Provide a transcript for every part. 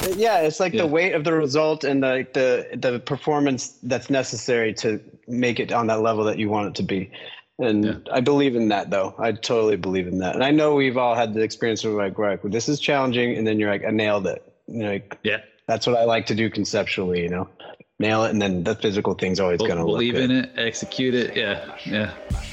Yeah, it's like the weight of the result and the performance that's necessary to make it on that level that you want it to be. And I believe in that, though. I totally believe in that. And I know we've all had the experience of like, right, well, this is challenging, and then you're like, I nailed it. That's what I like to do conceptually, nail it, and then the physical thing's always going to look good. Believe in it, execute it. Yeah.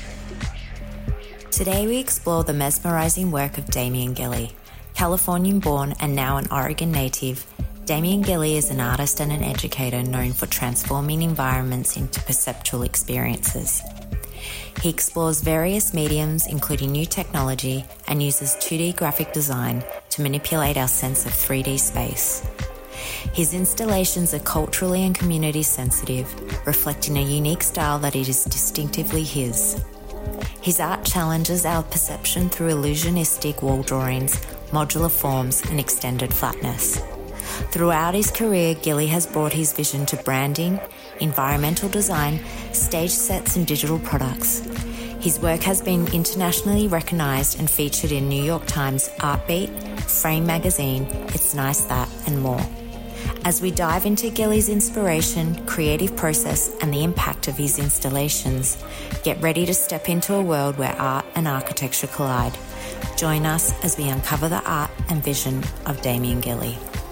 Today we explore the mesmerizing work of Damien Gilley. Californian-born and now an Oregon native, Damien Gilley is an artist and an educator known for transforming environments into perceptual experiences. He explores various mediums, including new technology, and uses 2D graphic design to manipulate our sense of 3D space. His installations are culturally and community sensitive, reflecting a unique style that is distinctively his. His art challenges our perception through illusionistic wall drawings, modular forms, and extended flatness. Throughout his career, Gilley has brought his vision to branding, environmental design, stage sets, and digital products. His work has been internationally recognised and featured in New York Times, Artbeat, Frame Magazine, It's Nice That, and more. As we dive into Gilley's inspiration, creative process, and the impact of his installations, get ready to step into a world where art and architecture collide. Join us as we uncover the art and vision of Damien Gilley.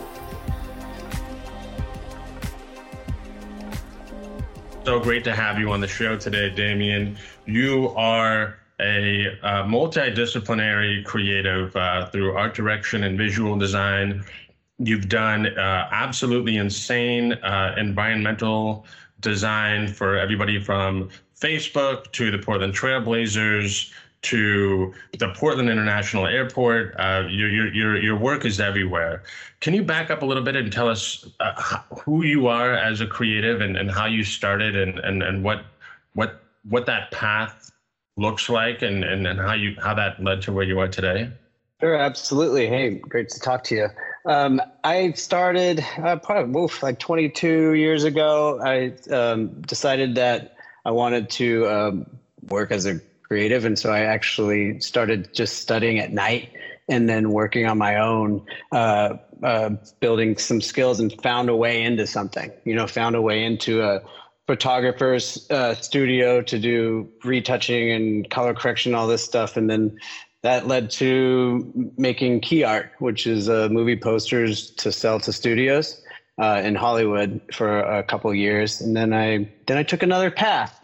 So great to have you on the show today, Damien. You are a multidisciplinary creative through art direction and visual design. You've done absolutely insane environmental design for everybody from Facebook to the Portland Trailblazers to the Portland International Airport. Your work is everywhere. Can you back up a little bit and tell us who you are as a creative and how you started and what that path looks like and how that led to where you are today? Sure, absolutely. Hey, great to talk to you. I started probably like 22 years ago. I decided that I wanted to work as a creative. And so I actually started just studying at night and then working on my own, building some skills and found a way into something, found a way into a photographer's studio to do retouching and color correction, all this stuff. And then that led to making key art, which is movie posters to sell to studios in Hollywood for a couple of years. And then I took another path.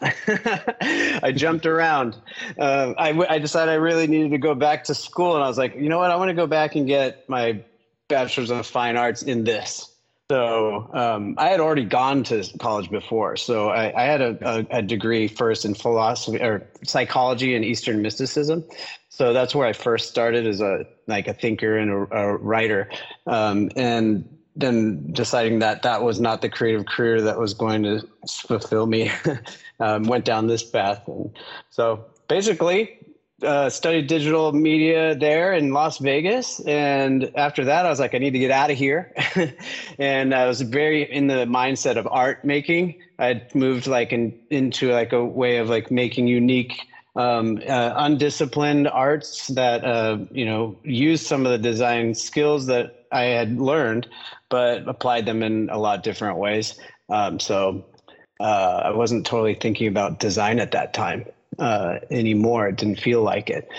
I jumped around. I decided I really needed to go back to school. And I was like, you know what? I want to go back and get my bachelor's of fine arts in this. So I had already gone to college before. So I had a degree first in philosophy or psychology and Eastern mysticism. So that's where I first started as a thinker and a writer. And then deciding that was not the creative career that was going to fulfill me, went down this path. And so basically studied digital media there in Las Vegas. And after that, I was like, I need to get out of here. And I was very in the mindset of art making. I had moved into a way of making unique, undisciplined arts that, use some of the design skills that I had learned, but applied them in a lot of different ways. So I wasn't totally thinking about design at that time anymore. It didn't feel like it.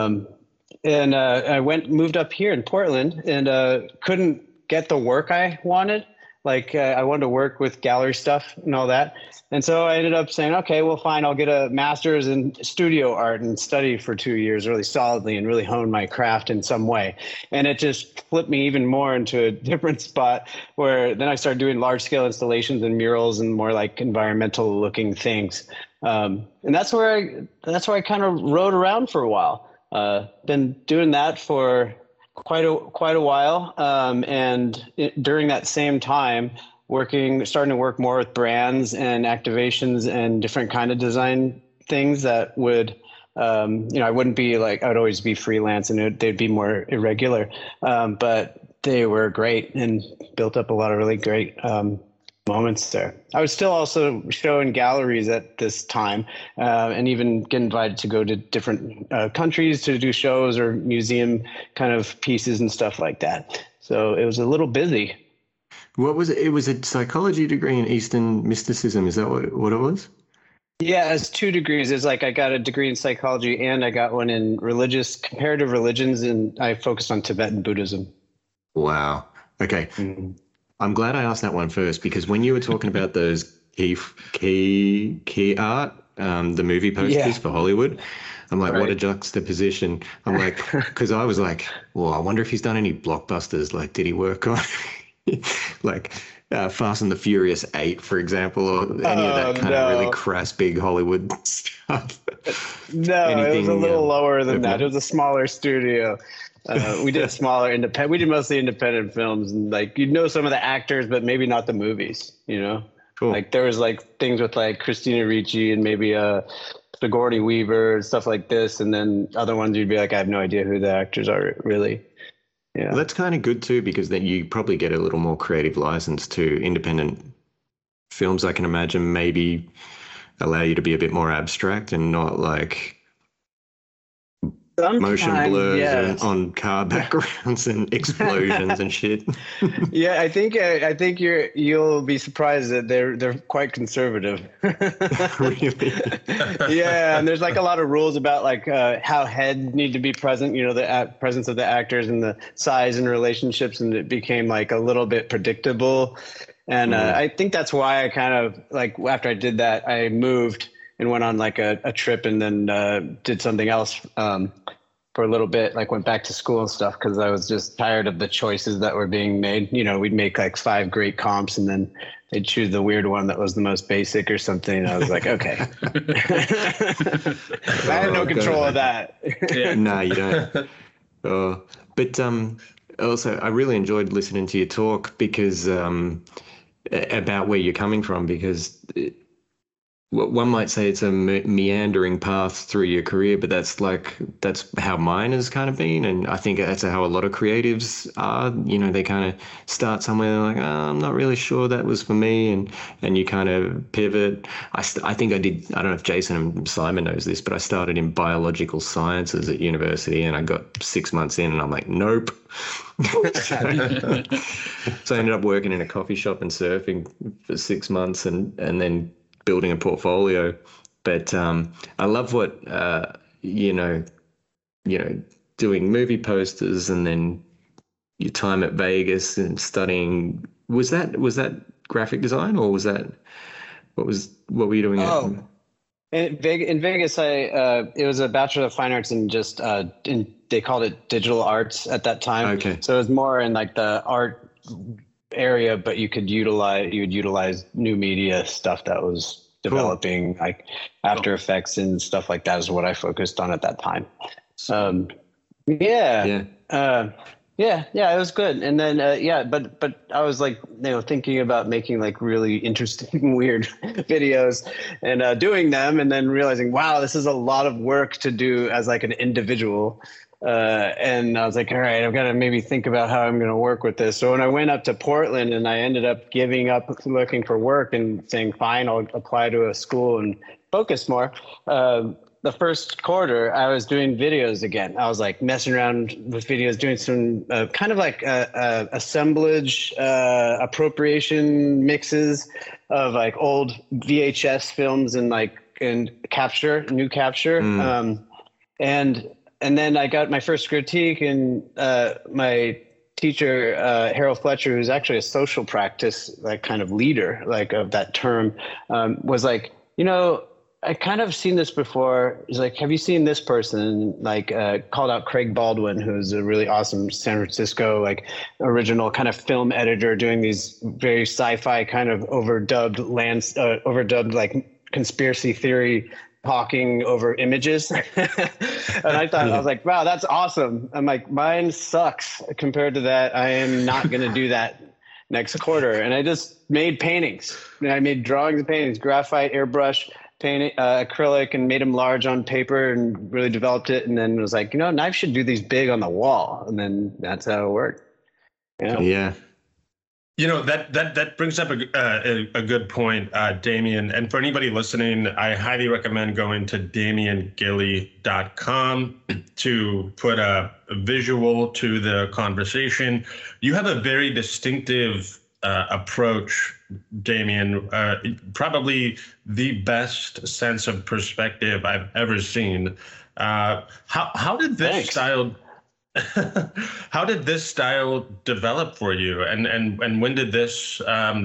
And I moved up here in Portland and couldn't get the work I wanted. I wanted to work with gallery stuff and all that. And so I ended up saying, okay, well, fine, I'll get a master's in studio art and study for 2 years really solidly and really hone my craft in some way. And it just flipped me even more into a different spot where then I started doing large scale installations and murals and more environmental looking things. And that's where I kind of rode around for a while. Been doing that for quite a while. During that same time, starting to work more with brands and activations and different kind of design things that would, I wouldn't be I would always be freelance and they'd be more irregular. But they were great and built up a lot of really great moments there. I was still also showing galleries at this time and even get invited to go to different countries to do shows or museum kind of pieces and stuff like that. So it was a little busy, What was it? It was a psychology degree in Eastern mysticism. Is that what it was? Yeah, it's 2 degrees. It's like I got a degree in psychology and I got one in comparative religions, and I focused on Tibetan Buddhism. Wow. Okay. Mhm. I'm glad I asked that one first, because when you were talking about those key art, the movie posters for Hollywood, I'm like, what a juxtaposition. I'm like, because I was like, well, I wonder if he's done any blockbusters. Like, did he work on like Fast and the Furious 8, for example, or any of that kind of really crass big Hollywood stuff? No, it was a little lower than that. It was a smaller studio. We did smaller independent. We did mostly independent films, and like some of the actors, but maybe not the movies. Cool. Like there was like things with like Christina Ricci and maybe Sigourney Weaver and stuff like this, and then other ones you'd be like, I have no idea who the actors are really. Yeah, well, that's kind of good too, because then you probably get a little more creative license to independent films. I can imagine maybe allow you to be a bit more abstract and not like motion blurs on car backgrounds and explosions and shit. Yeah, I think you'll be surprised that they're quite conservative. Really? Yeah, and there's like a lot of rules about like how heads need to be present. The presence of the actors and the size and relationships, and it became like a little bit predictable. And I think that's why I kind of like after I did that, I moved and went on like a trip, and then did something else for a little bit, like went back to school and stuff, because I was just tired of the choices that were being made. We'd make like 5 great comps, and then they'd choose the weird one that was the most basic or something. And I was like, okay. I had no control of that. Yeah. No, you don't. But also, I really enjoyed listening to your talk because about where you're coming from, because one might say it's a meandering path through your career, but that's how mine has kind of been. And I think that's how a lot of creatives are. They kind of start somewhere like, I'm not really sure that was for me. And you kind of pivot. I think I did, I don't know if Jason and Simon knows this, but I started in biological sciences at university, and I got 6 months in and I'm like, nope. So I ended up working in a coffee shop and surfing for 6 months and then building a portfolio. But I love what doing movie posters, and then your time at Vegas and studying. Was that graphic design, or was that what were you doing? In Vegas, it was a Bachelor of Fine Arts in just they called it digital arts at that time. Okay. So it was more in like the art area, but you would utilize new media stuff that was developing, cool. Like After Effects and stuff like that is what I focused on at that time. It was good. And then but I was like thinking about making like really interesting weird videos and doing them, and then realizing, wow, this is a lot of work to do as like an individual. And I was like, all right, I've got to maybe think about how I'm going to work with this. So when I went up to Portland, and I ended up giving up looking for work and saying, fine, I'll apply to a school and focus more. The first quarter, I was doing videos again. I was like messing around with videos, doing some kind of like assemblage, appropriation mixes of like old VHS films and new capture. And then I got my first critique, and my teacher, Harold Fletcher, who's actually a social practice like kind of leader like of that term, was like, I kind of seen this before. He's like, have you seen this person? Like called out Craig Baldwin, who's a really awesome San Francisco like original kind of film editor doing these very sci-fi kind of overdubbed like conspiracy theory talking over images. And I was like, wow, that's awesome. I'm like, mine sucks compared to that. I am not going to do that next quarter. And I just made paintings. And I made drawings and paintings, graphite, airbrush, paint, acrylic, and made them large on paper and really developed it. And then was like, Knife should do these big on the wall. And then that's how it worked. Yeah. That brings up a good point, Damien. And for anybody listening, I highly recommend going to DamienGilly.com to put a visual to the conversation. You have a very distinctive approach, Damien. Probably the best sense of perspective I've ever seen. How did this Thanks. style? How did this style develop for you? And when did this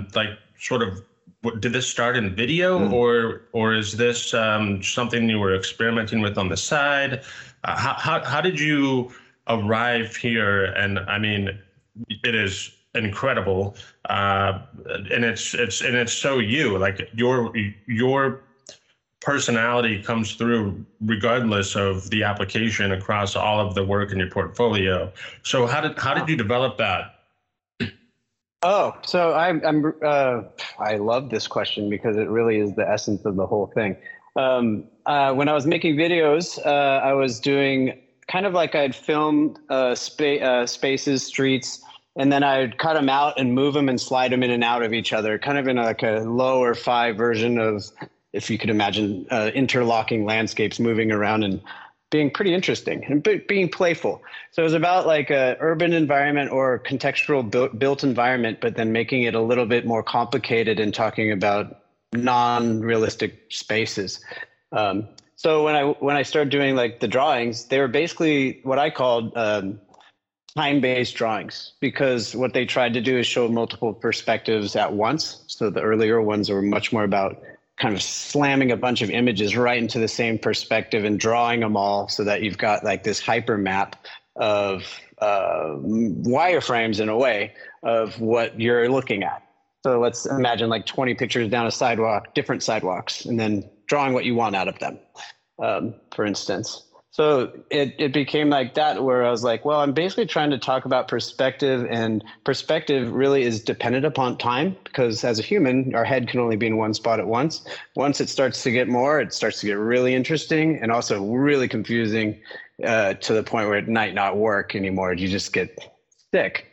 did this start in video, or is this something you were experimenting with on the side? How did you arrive here? And I mean, it is incredible, and it's so you, like your personality comes through regardless of the application across all of the work in your portfolio. So how did you develop that? Oh, so I love this question because it really is the essence of the whole thing. When I was making videos, I was doing kind of like I'd film spaces, streets, and then I'd cut them out and move them and slide them in and out of each other, kind of in like a lower fi version of, if you could imagine, interlocking landscapes moving around and being pretty interesting and being playful. So it was about like a urban environment or contextual built environment, but then making it a little bit more complicated and talking about non-realistic spaces. So when I started doing like the drawings, they were basically what I called time-based drawings, because what they tried to do is show multiple perspectives at once. So the earlier ones were much more about kind of slamming a bunch of images right into the same perspective and drawing them all so that you've got like this hyper map of wireframes in a way of what you're looking at. So let's imagine like 20 pictures down a sidewalk, different sidewalks, and then drawing what you want out of them, for instance. So it became like that, where I was like, well, I'm basically trying to talk about perspective, and perspective really is dependent upon time, because as a human, our head can only be in one spot at once. Once it starts to get more, it starts to get really interesting and also really confusing to the point where it might not work anymore. You just get sick.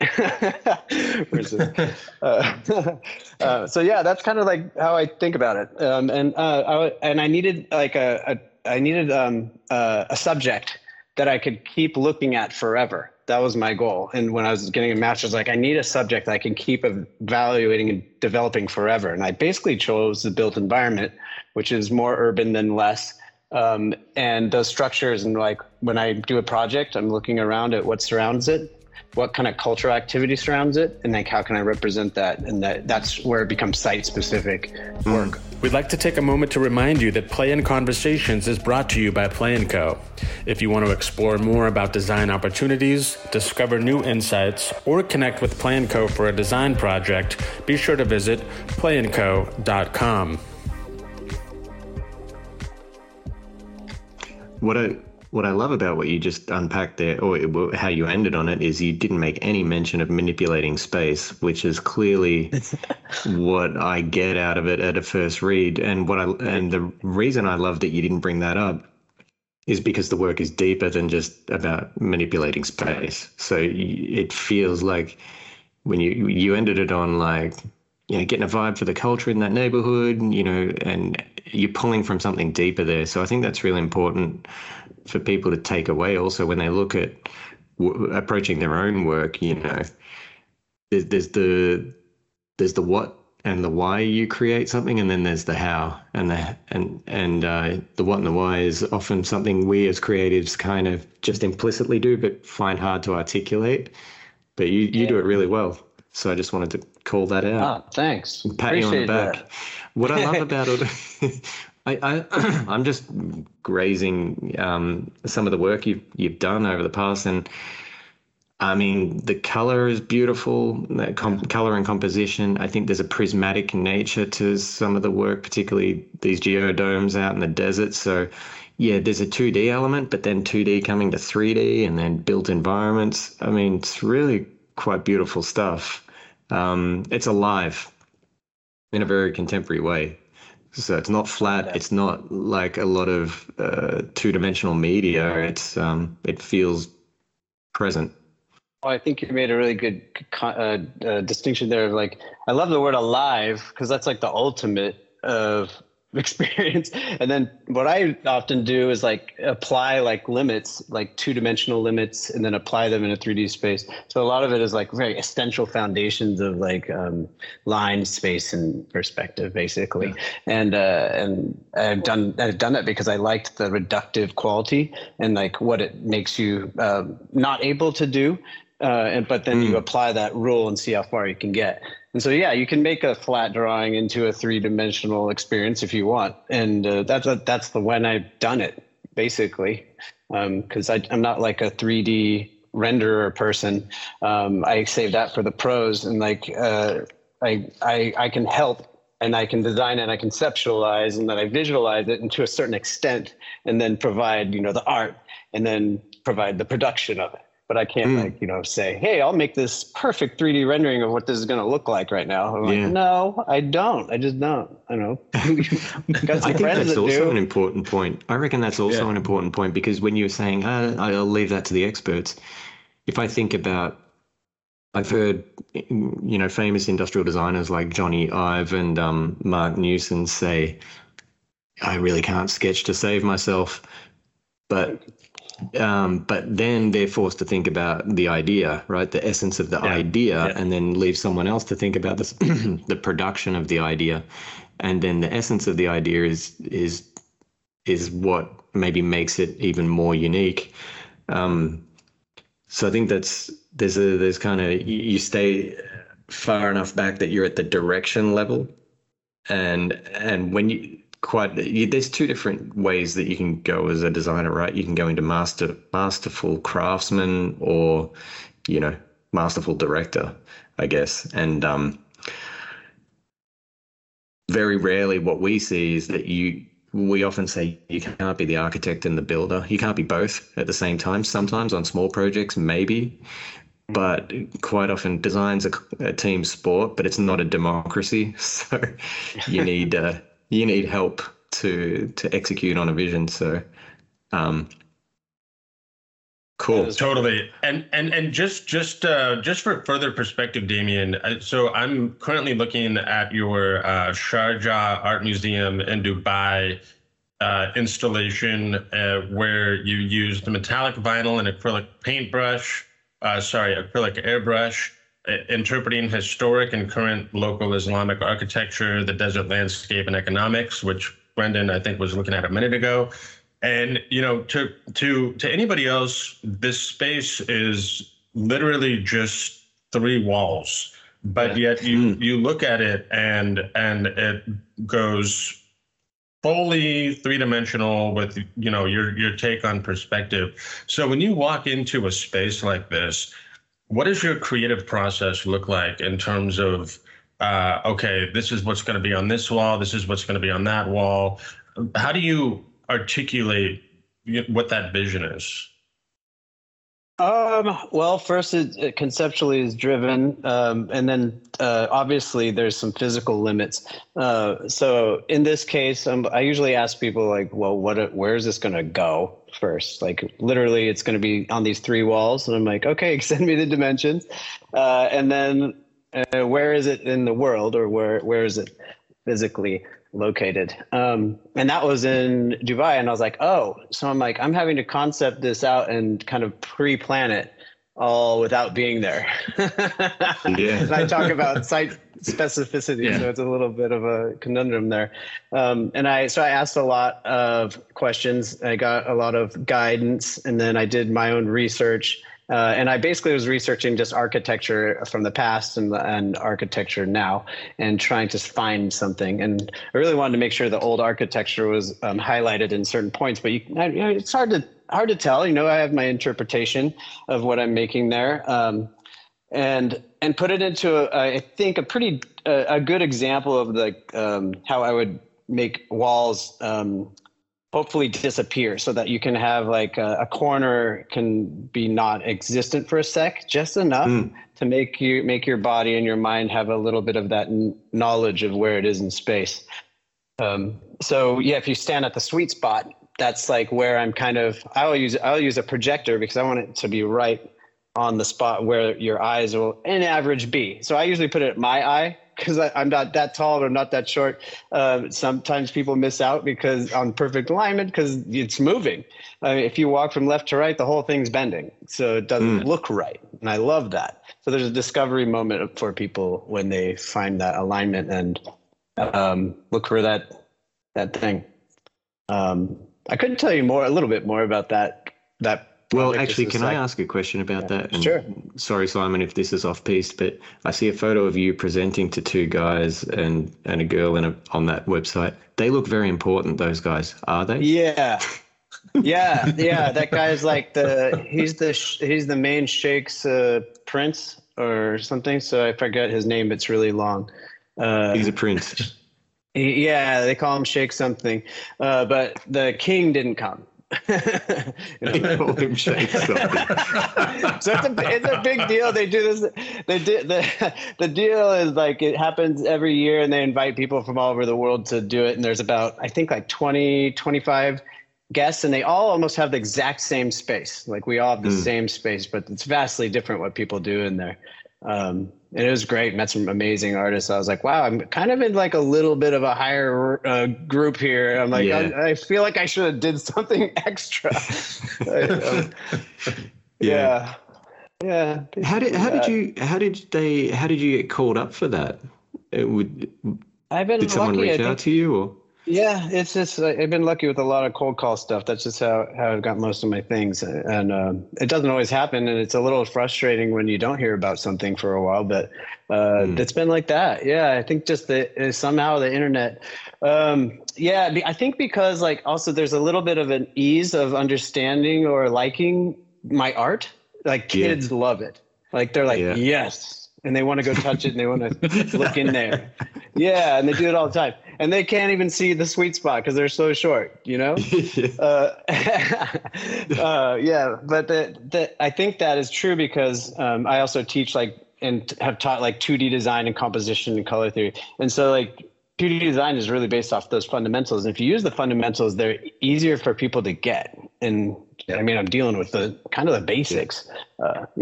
So yeah, that's kind of like how I think about it. And I needed like a subject that I could keep looking at forever. That was my goal. And when I was getting a master's, like I need a subject I can keep evaluating and developing forever. And I basically chose the built environment, which is more urban than less. And those structures, and like when I do a project, I'm looking around at what surrounds it, what kind of cultural activity surrounds it, and like how can I represent that? And that's where it becomes site-specific work. We'd like to take a moment to remind you that Play and Conversations is brought to you by Play & Co. If you want to explore more about design opportunities, discover new insights, or connect with Play & Co. for a design project, be sure to visit playandco.com. What I love about what you just unpacked there, or how you ended on it, is you didn't make any mention of manipulating space, which is clearly what I get out of it at a first read. And the reason I love that you didn't bring that up is because the work is deeper than just about manipulating space. So it feels like when you ended it on like, you know, getting a vibe for the culture in that neighborhood, you know, and you're pulling from something deeper there. So I think that's really important for people to take away also when they look at approaching their own work. You know, there's the what and the why you create something, and then there's the how, and the what and the why is often something we as creatives kind of just implicitly do but find hard to articulate. But you do it really well. So I just wanted to call that out. Oh, thanks. Pat you on the back. That. What I love about it, I'm just grazing some of the work you've done over the past, and I mean the color is beautiful. Color and composition. I think there's a prismatic nature to some of the work, particularly these geodomes out in the desert. So yeah, there's a 2D element, but then 2D coming to 3D, and then built environments. I mean, it's really quite beautiful stuff. It's alive in a very contemporary way. So it's not flat. It's not like a lot of two-dimensional media. It feels present. Well, I think you made a really good distinction there. Like, I love the word alive, because that's like the ultimate of experience. And then what I often do is like apply like limits, like 2-dimensional limits, and then apply them in a 3D space. So a lot of it is like very essential foundations of like line, space, and perspective, basically. Yeah. And I've done that because I liked the reductive quality and like what it makes you not able to do. But then you apply that rule and see how far you can get. And so, yeah, you can make a flat drawing into a 3-dimensional experience if you want. And that's the when I've done it, basically, because I'm not like a 3D renderer person. I save that for the pros, and like I can help, and I can design it, and I conceptualize, and then I visualize it, and to a certain extent, and then provide, the art, and then provide the production of it. But I can't say, hey, I'll make this perfect 3D rendering of what this is going to look like right now. I'm like, no, I don't. I just don't. I don't know. I think that's also an important point. I reckon that's also an important point, because when you're saying, I'll leave that to the experts. If I think about, I've heard, famous industrial designers like Johnny Ive and Mark Newson say, I really can't sketch to save myself. But then they're forced to think about the idea, right? The essence of the idea, and then leave someone else to think about this, the production of the idea. And then the essence of the idea is what maybe makes it even more unique. So I think there's kind of, you stay far enough back that you're at the direction level. And when there's two different ways that you can go as a designer, right? You can go into masterful craftsman, or, masterful director, I guess. And very rarely what we see is that we often say you can't be the architect and the builder. You can't be both at the same time. Sometimes on small projects, maybe, but quite often design's a team sport, but it's not a democracy. So you need help to execute on a vision. So, cool. Totally. And just for further perspective, Damien. So I'm currently looking at your Sharjah Art Museum in Dubai installation, where you used metallic vinyl and acrylic airbrush. Interpreting historic and current local Islamic architecture, the desert landscape, and economics, which Brendan, I think, was looking at a minute ago. And, to anybody else, this space is literally just 3 walls, but yet you look at it and it goes fully 3-dimensional with, your take on perspective. So when you walk into a space like this, what does your creative process look like in terms of, this is what's going to be on this wall, this is what's going to be on that wall? How do you articulate what that vision is? Well, first it conceptually is driven, and then obviously there's some physical limits. So in this case, I usually ask people like, well, where is this going to go first? Like literally it's going to be on these 3 walls. And I'm like, okay, send me the dimensions. And then where is it in the world, or where is it physically located? And that was in Dubai. And I was like, oh, so I'm having to concept this out and kind of pre-plan it all without being there. And I talk about site specificity, so it's a little bit of a conundrum there. And I asked a lot of questions. I got a lot of guidance, and then I did my own research. And I basically was researching just architecture from the past and architecture now, and trying to find something. And I really wanted to make sure the old architecture was highlighted in certain points. But it's hard to tell. I have my interpretation of what I'm making there, and put it into I think a pretty good example of how I would make walls hopefully disappear, so that you can have like a corner can be not existent for a sec, just enough to make your body and your mind have a little bit of that knowledge of where it is in space. So yeah, if you stand at the sweet spot, that's like where I'm I'll use a projector because I want it to be right on the spot where your eyes will in average be. So I usually put it at my eye because I'm not that tall or not that short. Sometimes people miss out because on perfect alignment because it's moving. I mean, if you walk from left to right, the whole thing's bending, so it doesn't look right. And I love that. So there's a discovery moment for people when they find that alignment and look for that thing. I couldn't tell you a little bit more about that. Well, actually, can I ask a question about that? And sure. Sorry, Simon, if this is off piste, but I see a photo of you presenting to two guys and a girl on that website. They look very important, those guys, are they? Yeah. Yeah. That guy's like he's the main Sheikh's prince or something. So I forget his name. It's really long. He's a prince. Yeah, they call him Sheikh something. But the king didn't come. They call him Sheikh something. So it's a big deal. They do this. The deal is like it happens every year, and they invite people from all over the world to do it. And there's about, I think, like 20, 25 guests, and they all almost have the exact same space. Like we all have the same space, but it's vastly different what people do in there. And it was great. Met some amazing artists. I was like, wow, I'm kind of in like a little bit of a higher group here. I'm like, I feel like I should have did something extra. Yeah. How did you get called up for that? Did someone reach out to you or? Yeah, it's just I've been lucky with a lot of cold call stuff. That's just how I've got most of my things, and it doesn't always happen, and it's a little frustrating when you don't hear about something for a while. But it's been like that. Yeah, I think just somehow the internet. I think because like also there's a little bit of an ease of understanding or liking my art. Like kids love it. Like they're like yes, and they want to go touch it and they want to look in there. Yeah, and they do it all the time. And they can't even see the sweet spot because they're so short, you know? But I think that is true because I also teach and have taught 2D design and composition and color theory. And so 2D design is really based off those fundamentals. And if you use the fundamentals, they're easier for people to get. And I mean, I'm dealing with the kind of the basics. But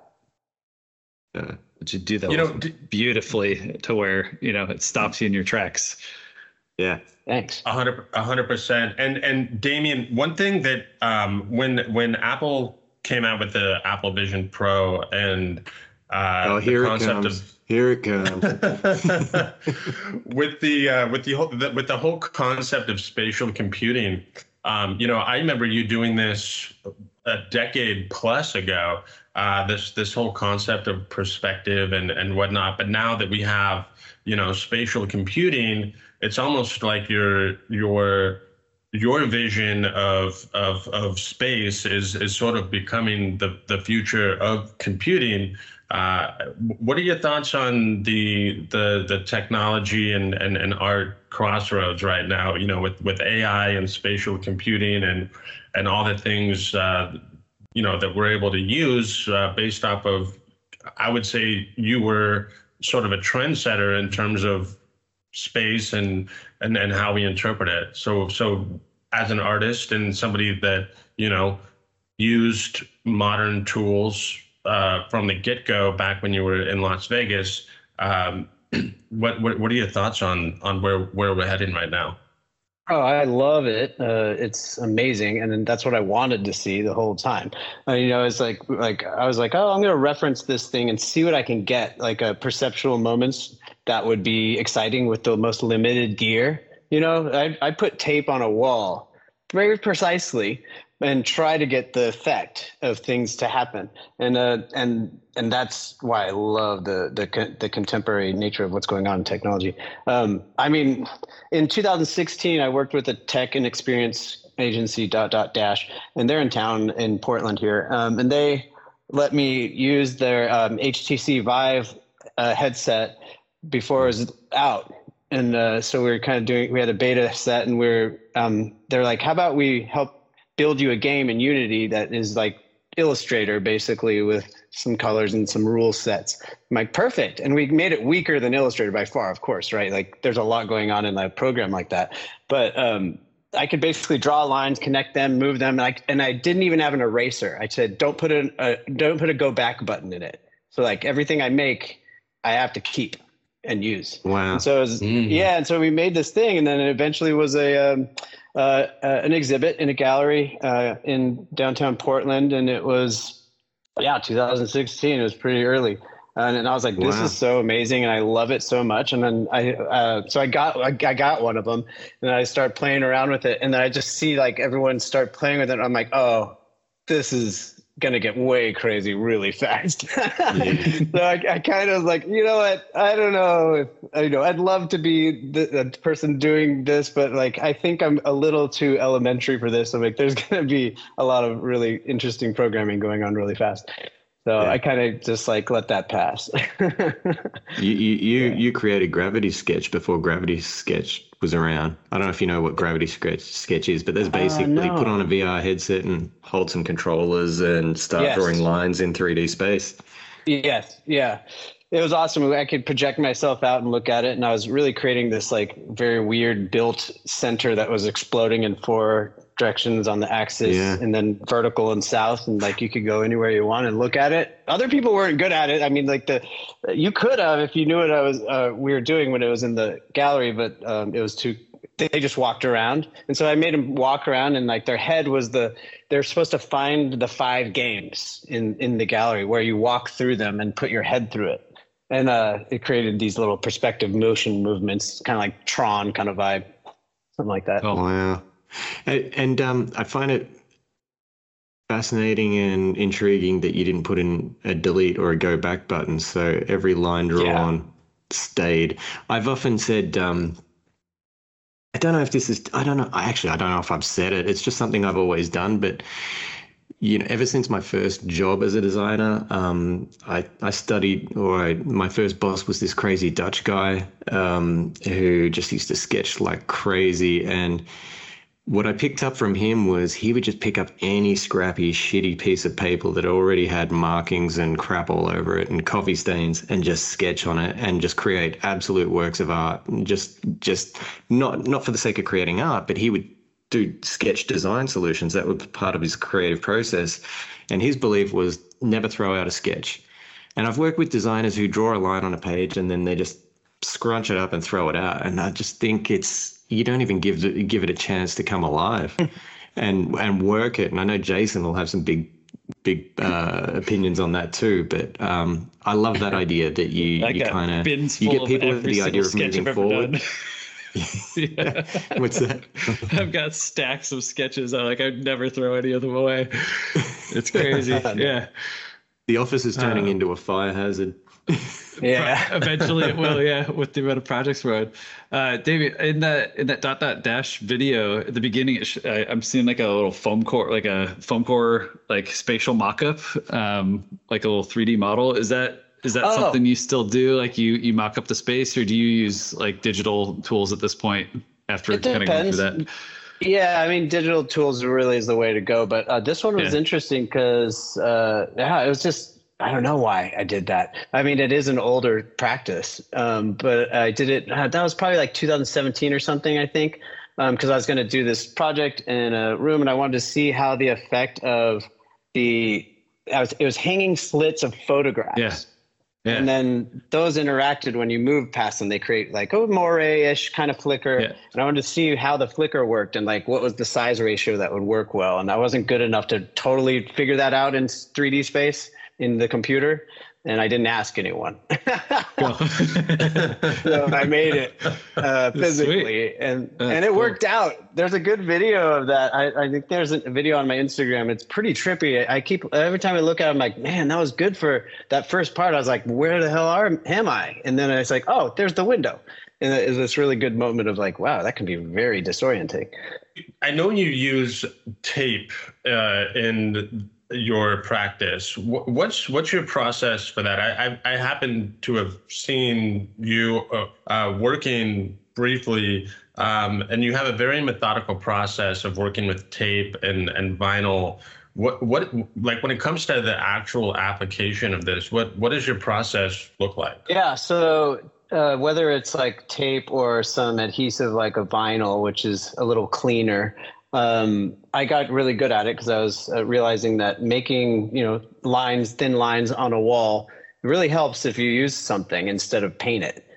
you do that beautifully to where, it stops you in your tracks. Yeah. Thanks. 100%. And Damien, one thing that when Apple came out with the Apple Vision Pro and here it comes. with the whole concept of spatial computing, I remember you doing this a decade plus ago. This whole concept of perspective and whatnot. But now that we have spatial computing, it's almost like your vision of space is sort of becoming the future of computing. What are your thoughts on the technology and art crossroads right now? With AI and spatial computing and all the things that we're able to use based off of. I would say you were sort of a trendsetter in terms of space and how we interpret it. So as an artist and somebody that used modern tools from the get-go back when you were in Las Vegas, what are your thoughts on where we're heading right now? Oh, I love it. It's amazing, and that's what I wanted to see the whole time. It's like I was like, oh, I'm going to reference this thing and see what I can get, perceptual moments that would be exciting with the most limited gear. I put tape on a wall very precisely and try to get the effect of things to happen, and that's why I love the contemporary nature of what's going on in technology. I mean, in 2016, I worked with a tech and experience agency, Dash, and they're in town in Portland here, and they let me use their HTC Vive headset before it was out. And so we were kind of we had a beta set, and they're like, how about we help build you a game in Unity that is like Illustrator, basically, with some colors and some rule sets. I'm like, perfect. And we made it weaker than Illustrator by far, of course, right? Like there's a lot going on in a program like that. But I could basically draw lines, connect them, move them. And I didn't even have an eraser. I said, don't put a go back button in it. So everything I make, I have to keep. and use. Wow. And so it was, and so we made this thing, and then it eventually was an exhibit in a gallery in downtown Portland, and it was 2016. It was pretty early. And I was like, this is so amazing, and I love it so much. And then I got one of them, and I start playing around with it, and then I just see like everyone start playing with it. And I'm like, oh, this is gonna get way crazy really fast. So I kind of was like, you know what? I don't know. I'd love to be the person doing this, but like I think I'm a little too elementary for this. So like, there's gonna be a lot of really interesting programming going on really fast. So I kind of just like let that pass. You created Gravity Sketch before Gravity Sketch was around. I don't know if you know what Gravity Sketch is, but there's basically put on a VR headset and hold some controllers and start drawing lines in 3D space. Yes. Yeah. It was awesome. I could project myself out and look at it. And I was really creating this like very weird built center that was exploding in 4 directions on the axis and then vertical and south. And like, you could go anywhere you want and look at it. Other people weren't good at it. I mean, like you could have, if you knew what we were doing when it was in the gallery, but it was they just walked around. And so I made them walk around, and like their head was they're supposed to find the 5 games in the gallery where you walk through them and put your head through it. And it created these little perspective motion movements, kind of like Tron kind of vibe, something like that. Oh, wow. And I find it fascinating and intriguing that you didn't put in a delete or a go back button, so every line drawn stayed. I've often said, I don't know if this is, I don't know if I've said it. It's just something I've always done, but ever since my first job as a designer, I studied, my first boss was this crazy Dutch guy who just used to sketch like crazy. And what I picked up from him was he would just pick up any scrappy, shitty piece of paper that already had markings and crap all over it and coffee stains, and just sketch on it and just create absolute works of art. And just not for the sake of creating art, but he would do sketch design solutions. That was part of his creative process. And his belief was never throw out a sketch. And I've worked with designers who draw a line on a page and then they just scrunch it up and throw it out. And I just think you don't even give it a chance to come alive and work it. And I know Jason will have some big opinions on that too. But I love that idea that you kind of you get people with the idea of moving forward. Yeah. What's that? I've got stacks of sketches. I'd never throw any of them away. It's crazy. Yeah. The office is turning into a fire hazard. Yeah. Eventually it will, with the amount of projects we're on. David, in that dot dash video at the beginning, I'm seeing like a little foam core, like spatial mock-up, like a little 3D model. Is that something you still do? Like you mock up the space, or do you use like digital tools at this point after kind of going through that? Yeah, I mean, digital tools really is the way to go. But this one was interesting because, it was just, I don't know why I did that. I mean, it is an older practice, but I did it. That was probably like 2017 or something, I think, because I was going to do this project in a room, and I wanted to see how the effect of it was hanging slits of photographs. Yeah. Yeah. And then those interacted when you move past them. They create like a moire-ish kind of flicker. Yeah. And I wanted to see how the flicker worked and like what was the size ratio that would work well. And I wasn't good enough to totally figure that out in 3D space in the computer. And I didn't ask anyone. So I made it physically. Sweet. And it worked out. There's a good video of that. I think there's a video on my Instagram. It's pretty trippy. Every time I look at it, I'm like, man, that was good for that first part. I was like, where the hell am I? And then it's like, oh, there's the window. And it was this really good moment of like, wow, that can be very disorienting. I know you use tape in your practice. What's your process for that? I happen to have seen you working briefly, and you have a very methodical process of working with tape and vinyl. What like when it comes to the actual application of this, what does your process look like? Yeah, so whether it's like tape or some adhesive like a vinyl, which is a little cleaner, I got really good at it because I was realizing that making, thin lines on a wall really helps if you use something instead of paint it.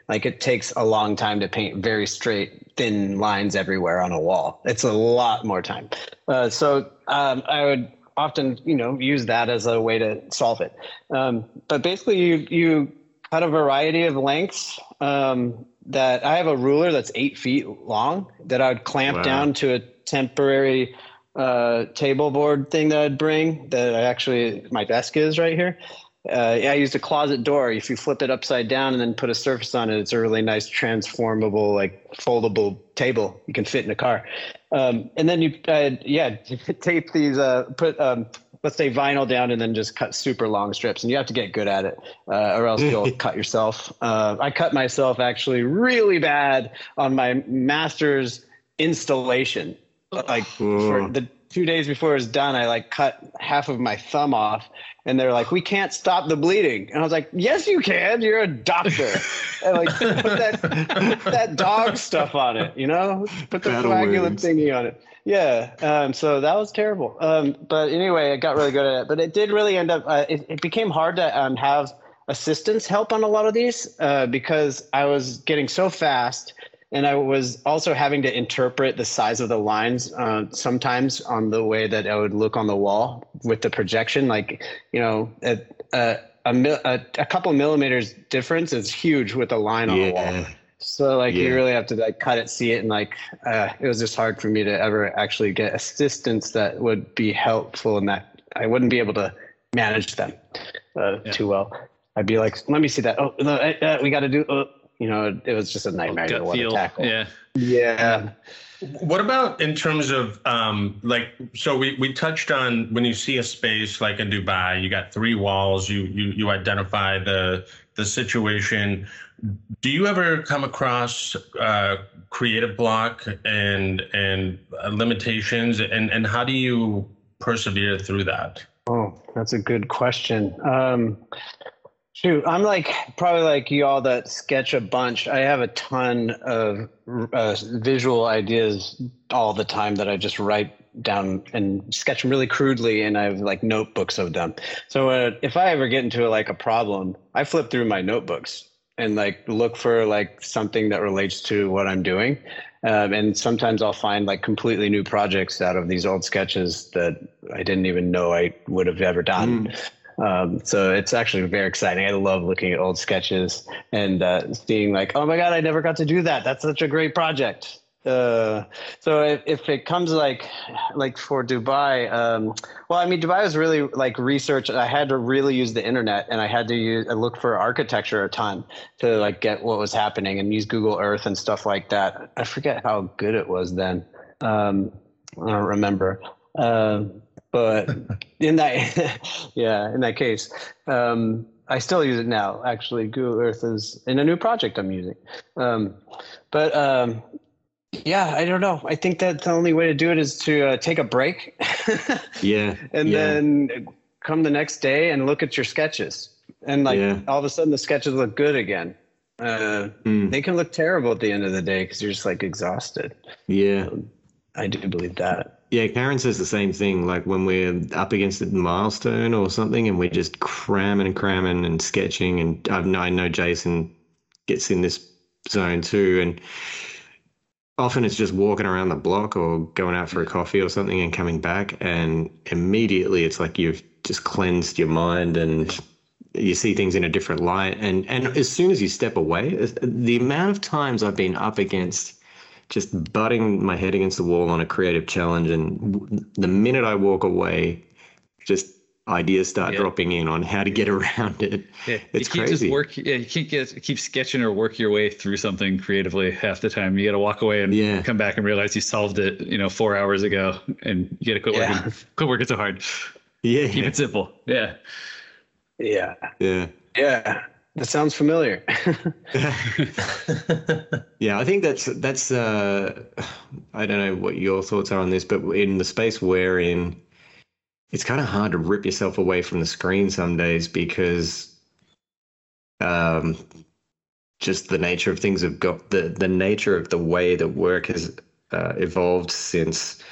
Like it takes a long time to paint very straight, thin lines everywhere on a wall. It's a lot more time. So I would often, use that as a way to solve it. But basically you cut a variety of lengths, that I have a ruler that's 8 feet long that I would clamp down to a temporary table board thing that I'd bring my desk is right here. I used a closet door. If you flip it upside down and then put a surface on it, it's a really nice transformable, like foldable table you can fit in a car. And then you tape these, put let's say vinyl down and then just cut super long strips, and you have to get good at it, or else you'll cut yourself. I cut myself actually really bad on my master's installation. Like for the 2 days before it was done, I like cut half of my thumb off, and they're like, "We can't stop the bleeding." And I was like, "Yes, you can. You're a doctor." And like put that dog stuff on it, put the coagulant thingy on it. Yeah. So that was terrible. But anyway, I got really good at it. But it did really end up. It became hard to have assistance help on a lot of these because I was getting so fast. And I was also having to interpret the size of the lines sometimes on the way that I would look on the wall with the projection. Like, a couple millimeters difference is huge with a line on the wall. So you really have to cut it, see it. And it was just hard for me to ever actually get assistance that would be helpful, and that I wouldn't be able to manage them too well. I'd be like, let me see that. Oh, no, we got to do, it was just a nightmare to want to tackle. Yeah. What about in terms of so we touched on when you see a space like in Dubai, you got 3 walls, you identify the situation. Do you ever come across creative block and limitations, and how do you persevere through that? Oh, that's a good question. Shoot, I'm probably like you all that sketch a bunch. I have a ton of visual ideas all the time that I just write down and sketch them really crudely, and I have notebooks of them. So if I ever get into a problem, I flip through my notebooks and look for something that relates to what I'm doing. And sometimes I'll find completely new projects out of these old sketches that I didn't even know I would have ever done. So it's actually very exciting. I love looking at old sketches and seeing oh my God, I never got to do that. That's such a great project. So if it comes for Dubai, Dubai was really research. I had to really use the internet, and I had to look for architecture a ton to get what was happening, and use Google Earth and stuff like that. I forget how good it was then. I don't remember. But in that case, I still use it now. Actually, Google Earth is in a new project I'm using. I don't know. I think that the only way to do it is to take a break. Then come the next day and look at your sketches. And all of a sudden the sketches look good again. They can look terrible at the end of the day because you're just exhausted. Yeah. I do believe that. Yeah, Karen says the same thing. When we're up against a milestone or something and we're just cramming and sketching, and I know Jason gets in this zone too, and often it's just walking around the block or going out for a coffee or something and coming back, and immediately it's you've just cleansed your mind and you see things in a different light. And as soon as you step away, the amount of times I've been up against just butting my head against the wall on a creative challenge, and the minute I walk away, just ideas start dropping in on how to get around it. It's crazy. You can't keep sketching or work your way through something creatively half the time. You got to walk away and come back and realize you solved it 4 hours ago, and you got to quit working so hard. Keep it simple. Yeah. That sounds familiar. Yeah, I think that's I don't know what your thoughts are on this, but in the space we're in, it's kind of hard to rip yourself away from the screen some days because just the nature of things have got the nature of the way that work has evolved since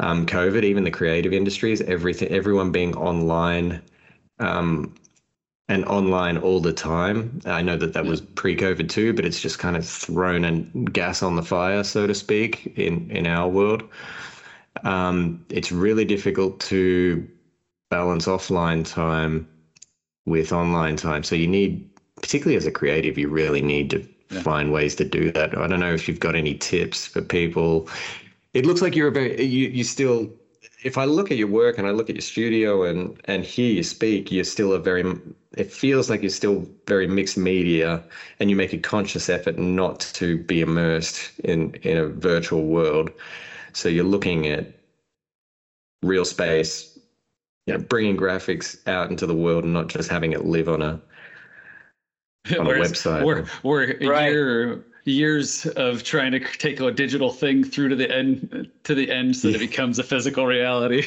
COVID, even the creative industries, everyone being online. and online all the time. I know that was pre-COVID too, but it's just kind of thrown gas on the fire, so to speak, in our world. It's really difficult to balance offline time with online time. So you need, particularly as a creative, you really need to find ways to do that. I don't know if you've got any tips for people. It looks like you still, if I look at your work and I look at your studio and hear you speak, you're still it feels like you're still very mixed media, and you make a conscious effort not to be immersed in a virtual world. So you're looking at real space, bringing graphics out into the world and not just having it live on a website. We're years of trying to take a digital thing through to the end so that it becomes a physical reality.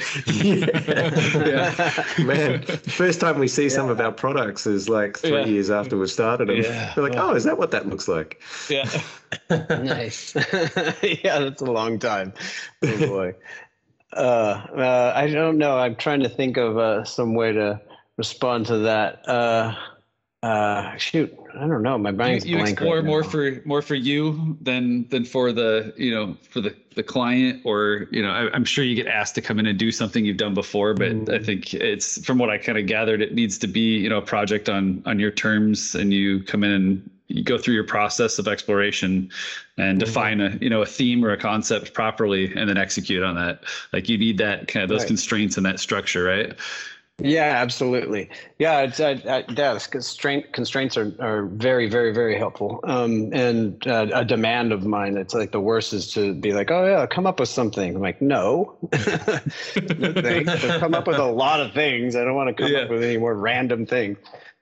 Man, first time we see some of our products is like 3 years after we've started them. We're like, oh, is that what that looks like? Yeah. Nice. Yeah, that's a long time. Oh boy. I don't know. I'm trying to think of some way to respond to that. Shoot, I don't know. My brain's you blank. Explore right more for you than for the for the client, or I'm sure you get asked to come in and do something you've done before, but I think it's, from what I kind of gathered, it needs to be a project on your terms, and you come in and you go through your process of exploration and define a theme or a concept properly, and then execute on that. Like, you need that kind of those constraints and that structure, right? Yeah, absolutely. Yeah, constraints are very, very, very helpful. And a demand of mine, it's like the worst is to be like, oh yeah, come up with something. I'm like, no, no thanks. So come up with a lot of things. I don't want to come up with any more random things.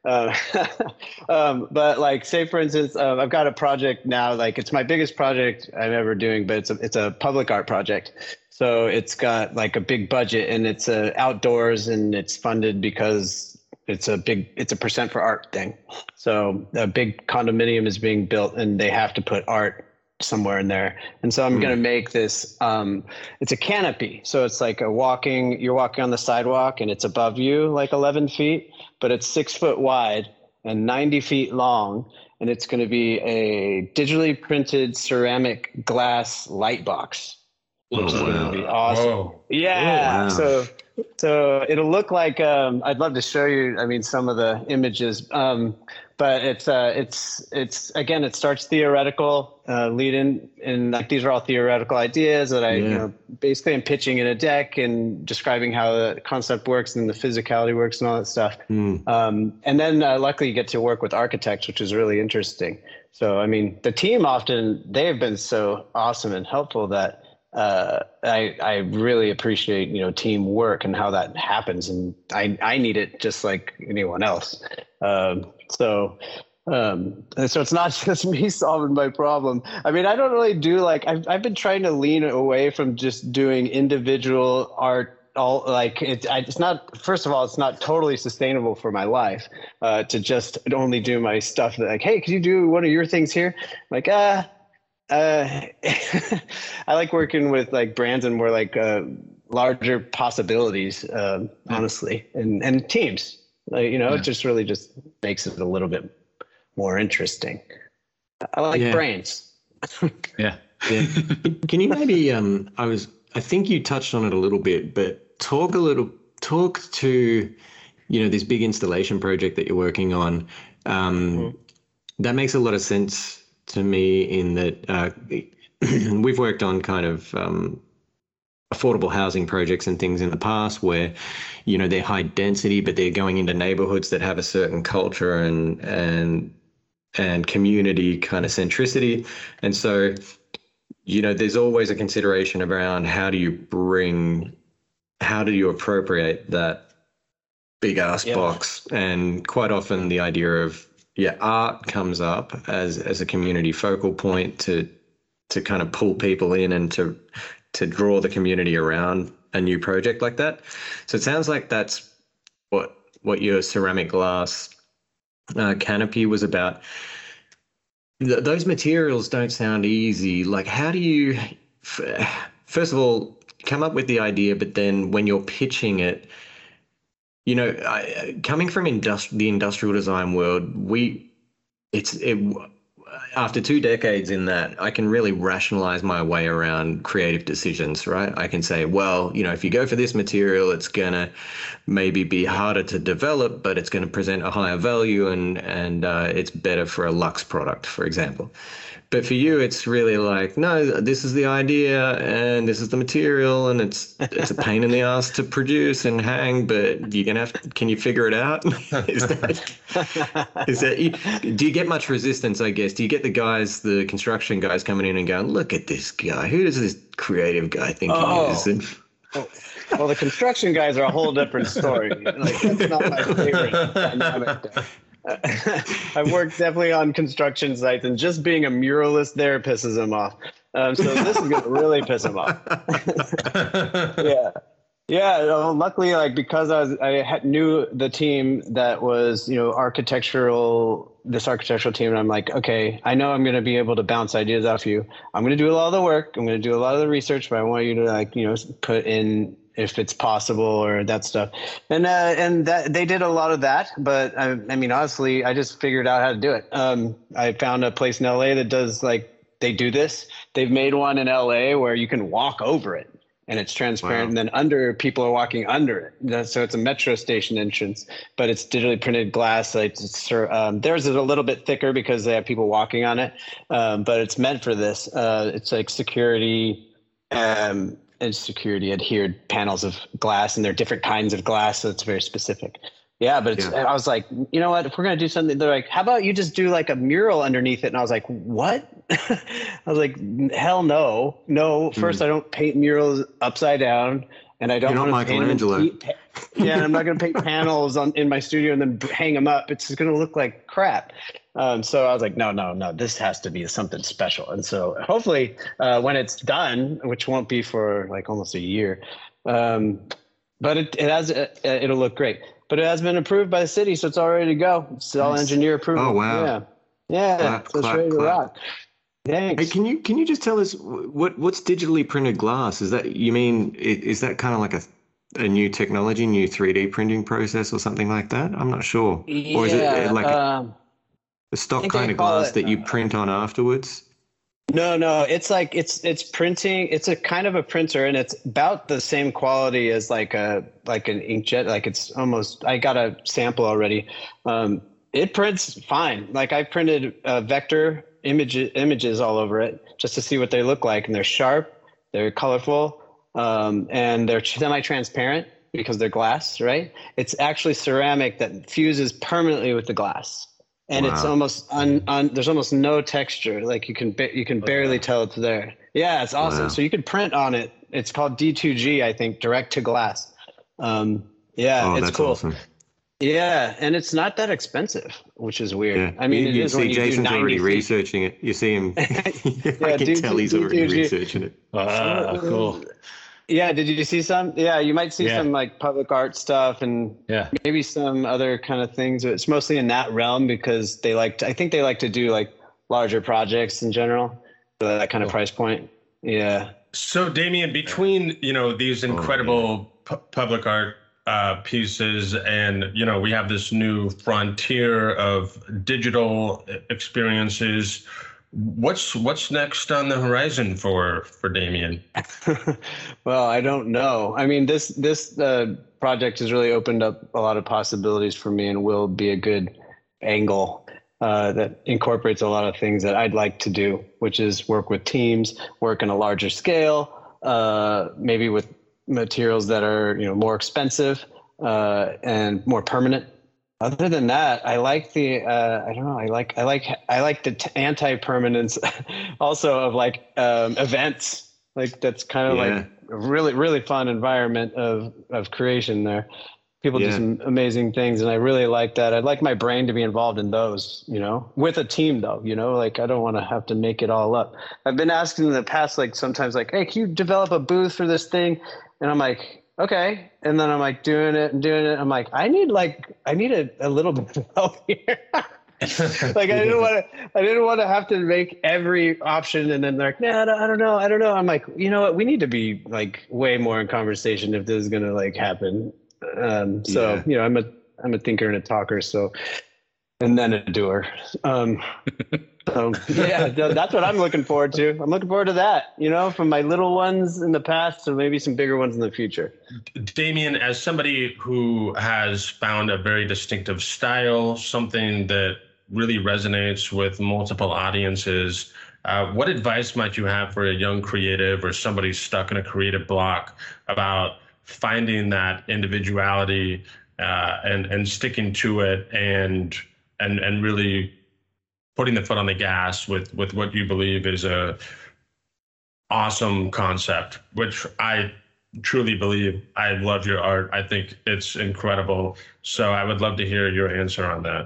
But like, say for instance, I've got a project now, like it's my biggest project I'm ever doing, but it's a public art project. So it's got like a big budget, and it's outdoors, and it's funded because it's a percent for art thing. So a big condominium is being built, and they have to put art somewhere in there. And so I'm going to make this, it's a canopy. So it's like you're walking on the sidewalk, and it's above you like 11 feet, but it's 6 foot wide and 90 feet long. And it's going to be a digitally printed ceramic glass light box. Which is going to be awesome. Whoa. Yeah. Wow. So it'll look like, I'd love to show you, some of the images, but it's again, it starts theoretical, lead in, and like, these are all theoretical ideas that I, basically am pitching in a deck and describing how the concept works and the physicality works and all that stuff. And then luckily you get to work with architects, which is really interesting. So, the team they've been so awesome and helpful that, I really appreciate, teamwork and how that happens. And I need it just like anyone else. So it's not just me solving my problem. I don't really do I've been trying to lean away from just doing individual art. It's not, first of all, it's not totally sustainable for my life, to just only do my stuff that hey, could you do one of your things here? I like working with like brands and more like larger possibilities, honestly, and teams. It just really just makes it a little bit more interesting. I like brains. Yeah. Can you maybe? I think you touched on it a little bit, but talk to this big installation project that you're working on. That makes a lot of sense to me, in that we've worked on kind of affordable housing projects and things in the past where, they're high density, but they're going into neighborhoods that have a certain culture and community kind of centricity. And so, there's always a consideration around how do you appropriate that big ass box? And quite often the idea of art comes up as a community focal point to kind of pull people in and to draw the community around a new project like that. So it sounds like that's what your ceramic glass canopy was about. Those materials don't sound easy. Like, how do you, first of all, come up with the idea, but then when you're pitching it, Coming from the industrial design world, after 2 decades in that, I can really rationalize my way around creative decisions, right? I can say, well, if you go for this material, it's going to maybe be harder to develop, but it's going to present a higher value and it's better for a luxe product, for example. But for you, it's really like, no, this is the idea and this is the material, and it's a pain in the ass to produce and hang, but can you figure it out? Do you get much resistance, I guess? Do you get the construction guys coming in and going, look at this guy, who does this creative guy think he is? And, well, the construction guys are a whole different story. Like, that's not my favorite dynamic. I've worked definitely on construction sites, and just being a muralist there pisses them off. So this is going to really piss them off. Yeah. Luckily, like, because I knew the team that was, this architectural team, and I'm like, okay, I know I'm going to be able to bounce ideas off you. I'm going to do a lot of the work. I'm going to do a lot of the research, but I want you to put in if it's possible or that stuff. And that they did a lot of that, but I mean, honestly, I just figured out how to do it. I found a place in LA that does, they do this. They've made one in LA where you can walk over it and it's transparent. Wow. And then people are walking under it. So it's a metro station entrance, but it's digitally printed glass. Theirs is a little bit thicker because they have people walking on it. But it's meant for this. It's like security, and security adhered panels of glass, and they're different kinds of glass, so it's very specific. Yeah, but I was like, you know what? If we're gonna do something, they're like, how about you just do like a mural underneath it? And I was like, what? I was like, hell no. First, I don't paint murals upside down, and I don't want to Michelangelo. I'm not gonna paint panels in my studio and then hang them up. It's gonna look like crap. So I was like, no, this has to be something special. And so hopefully when it's done, which won't be for like almost a year, but it'll look great. But it has been approved by the city, so it's all ready to go. It's all engineer approved. Oh, wow. Yeah. So it's ready to rock. Thanks. Hey, can you just tell us what's digitally printed glass? Is that kind of like a new technology, new 3D printing process or something like that? I'm not sure. Yeah, or is it like a stock kind of glass that you print on afterwards? No. It's like it's printing. It's a kind of a printer, and it's about the same quality as like an inkjet. Like, it's almost. I got a sample already. It prints fine. Like, I printed vector images all over it just to see what they look like, and they're sharp, they're colorful, and they're semi-transparent because they're glass. Right? It's actually ceramic that fuses permanently with the glass. And It's almost there's almost no texture. Like, you can barely tell it's there. Yeah, it's awesome. Wow. So you could print on it. It's called D2G, I think, direct to glass. It's cool. Awesome. Yeah, and it's not that expensive, which is weird. Yeah. I mean, you see Jason's already researching it. You see him. I can tell he's already researching it. Cool. Yeah, did you see some? Yeah, you might see some like public art stuff and maybe some other kind of things. It's mostly in that realm because I think they like to do like larger projects in general, so that kind of price point. Yeah. So Damien, between these incredible public art pieces and we have this new frontier of digital experiences. What's next on the horizon for Damien? Well, I don't know. I mean, this project has really opened up a lot of possibilities for me, and will be a good angle that incorporates a lot of things that I'd like to do, which is work with teams, work on a larger scale, maybe with materials that are more expensive and more permanent. Other than that, I like the I don't know. I like the anti-permanence also of like events. Like, that's kind of like a really, really fun environment of creation there. People do some amazing things, and I really like that. I'd like my brain to be involved in those, with a team though, like, I don't want to have to make it all up. I've been asking in the past, like, sometimes like, hey, can you develop a booth for this thing? And I'm like, okay. And then I'm like doing it. I'm like, I need a little bit of help here. Like, I didn't want to have to make every option. And then they're like, nah, I don't know. I'm like, you know what? We need to be like way more in conversation if this is going to like happen. So, I'm a thinker and a talker. So, and then a doer. So yeah, that's what I'm looking forward to. I'm looking forward to that, from my little ones in the past to maybe some bigger ones in the future. Damien, as somebody who has found a very distinctive style, something that really resonates with multiple audiences, what advice might you have for a young creative or somebody stuck in a creative block about finding that individuality and sticking to it and really putting the foot on the gas with what you believe is a awesome concept, which I truly believe. I love your art. I think it's incredible. So I would love to hear your answer on that.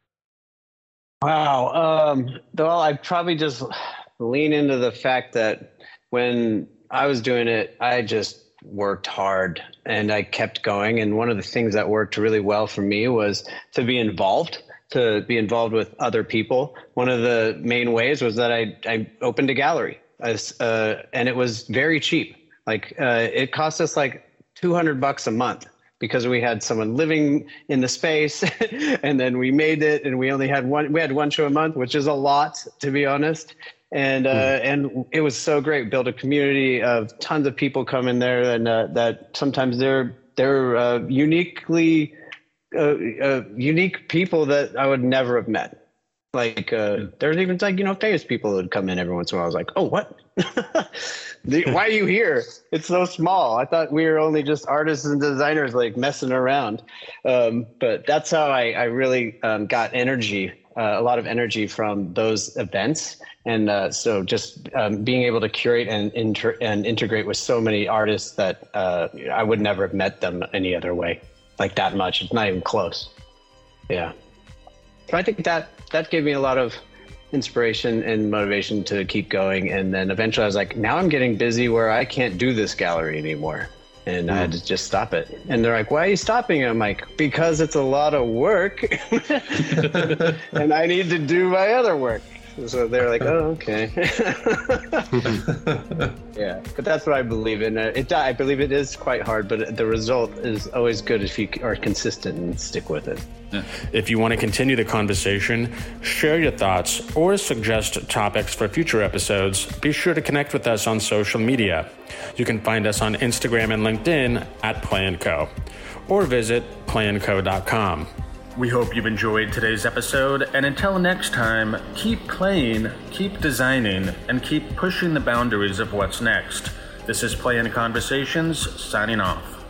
Wow. Well, I probably just lean into the fact that when I was doing it, I just worked hard and I kept going. And one of the things that worked really well for me was to be involved with other people. One of the main ways was that I opened a gallery, and it was very cheap. Like it cost us like $200 a month because we had someone living in the space, and then we made it, and we had one show a month, which is a lot, to be honest. And it was so great. Build a community of tons of people come in there, and that sometimes they're uniquely. Unique people that I would never have met. Like there's even famous people that would come in every once in a while. I was like, oh, what? Why are you here? It's so small. I thought we were only just artists and designers like messing around. But that's how I really got energy, a lot of energy from those events. And so just being able to curate and integrate with so many artists that I would never have met them any other way. Like that much. It's not even close. Yeah. So I think that gave me a lot of inspiration and motivation to keep going. And then eventually I was like, now I'm getting busy where I can't do this gallery anymore. And I had to just stop it. And they're like, why are you stopping? I'm like, because it's a lot of work and I need to do my other work. So they're like, oh, okay. Yeah, but that's what I believe in. I believe it is quite hard, but the result is always good if you are consistent and stick with it. Yeah. If you want to continue the conversation, share your thoughts, or suggest topics for future episodes, be sure to connect with us on social media. You can find us on Instagram and LinkedIn at Play & Co. or visit playandco.com. We hope you've enjoyed today's episode, and until next time, keep playing, keep designing, and keep pushing the boundaries of what's next. This is Play & Conversations, signing off.